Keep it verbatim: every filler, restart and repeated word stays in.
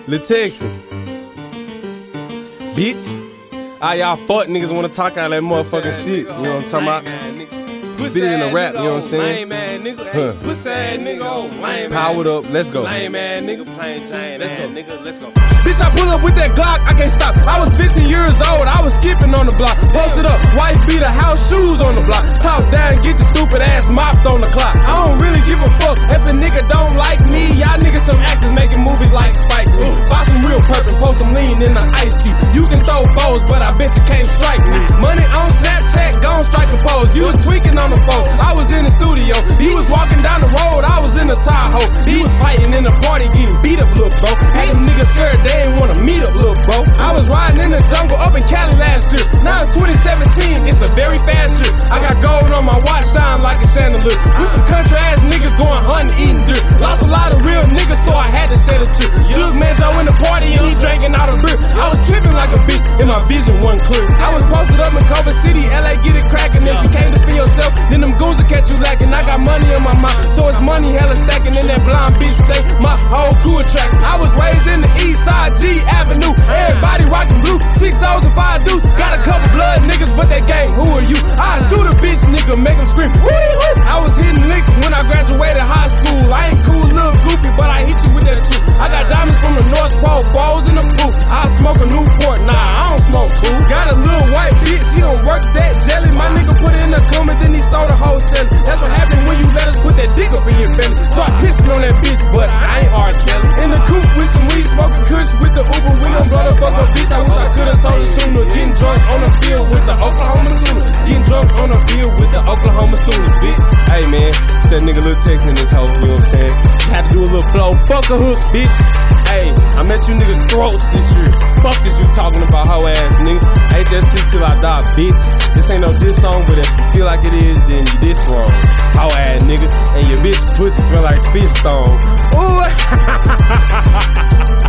Lil Texan. Bitch. Ah, y'all fuck niggas wanna talk out that motherfucking shit. You know what I'm talking about? Spit it in a rap, you know what I'm saying? Lame ass nigga, huh. Pussy ass nigga, lame Powered up, let's go. Lame ass nigga, plain Jane ass nigga, let's go. Bitch, I pull up with that Glock, I can't stop. I was fifteen years old, I was skipping on the block. Posted up, wife beat a house, shoes on the block. Talk down, get your stupid ass mopped on the clock. I don't really give a fuck if a nigga don't like me. Y'all niggas some actors making movies like Spike Lee. Buy some real purple, post some lean in the iced tea. You can throw bows, but I bet you can't strike me. Money on Snapchat, gon' strike a pose. You was tweaking on the phone, I was in the studio. He was walking down the road, I was in the Tahoe. He was fighting in the party, getting beat up, little bro. Had them niggas scared, they ain't wanna meet up, little bro. I was riding in the jungle up in Cali last year. Now it's twenty seventeen, it's a very fast year. I got gold on my watch, shine like a chandelier. We some country ass niggas going hunting, eating deer. Lost a lot of real niggas, so I had to shed a tear. Jug man Joe in the party and he drinking out of beer. I was tripping like a bitch, and my vision wasn't clear. I was posted up in Culver City, L A get it cracking. If you can't defend yourself, then them goons will catch you lacking. I got money in my mind, so it's money hella stacking. In that blind bitch state, my whole crew attract. I was raised in the east side, G Avenue. Everybody rockin' blue, six O's and five deuce. Got a couple blood niggas, but they gang, who are you? I shoot a bitch nigga, make him scream, woo-woo. I was hitting licks when I graduated high school. I ain't cool, little goofy, but I hit you with that too. I got diamonds from the North Pole, falls in the pool. I smoke a Newport, nah, I don't smoke cool. Got a little white bitch, she don't work that jelly. My nigga put it in the comment, then he stole the whole celly. That's what happened when you let us put that dick up in your belly. Start pissing on that bitch, but I ain't R. Kelly. In the coupe with some weed, smoking kush with the Uber. We gon' blow the fuck up, bitch. I wish I could've told you sooner. Getting drunk on the field with the Oklahoma Sooners. Getting drunk on the field with the Oklahoma Sooners, bitch. Hey man, it's that nigga Lil Texan in this hoe, you know what I'm saying? Had to do a little flow, fuck a hook, bitch. Hey, I met you niggas throats this year. Fuck is you talking about, hoe ass nigga? H S T till I die, bitch. This ain't no diss song, but if you feel like it is, then you diss wrong. Hoe ass nigga, and your bitch pussy smell like fish stone. Ooh.